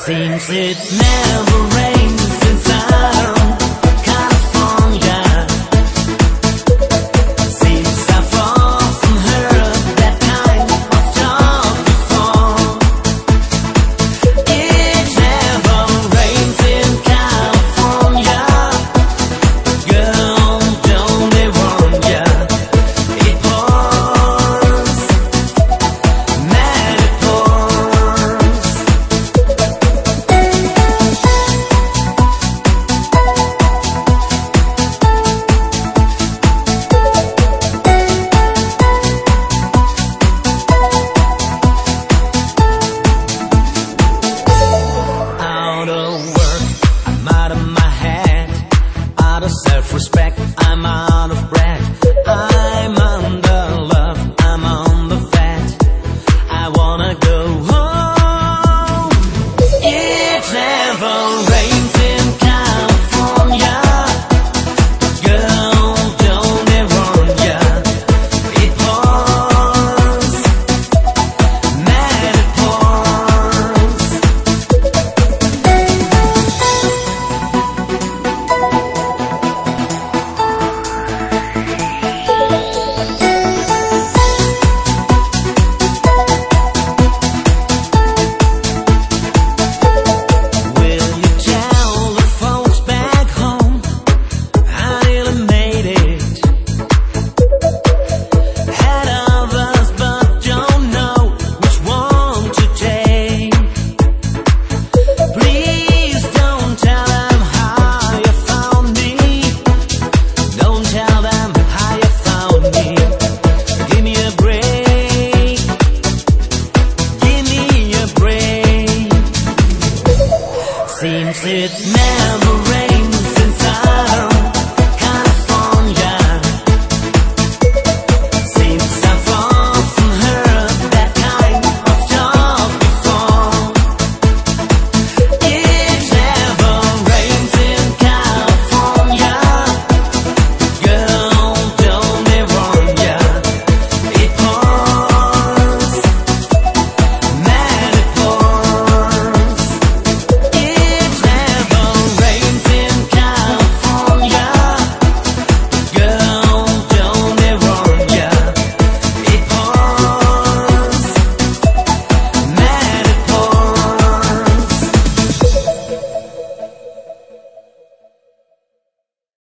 Seems it never rains since I'm California. Seems I fall from her that kind of talk before. It never rains in California. Girl, don't they warn ya? It pours, man, it pours. Out of work, I'm out of my head. Out of self-respect, I'm out of breath. I'm under love, I'm on the vet. I wanna go home. It never rains in California. Girl, don't they warn ya? It pours, man, it pours. Will you tell the folks back home I nearly made it? Had others but don't know which one to take. Please don't tell them how you found me. Don't tell them how you found me. Give me a break. Give me a break. Seems it never rains.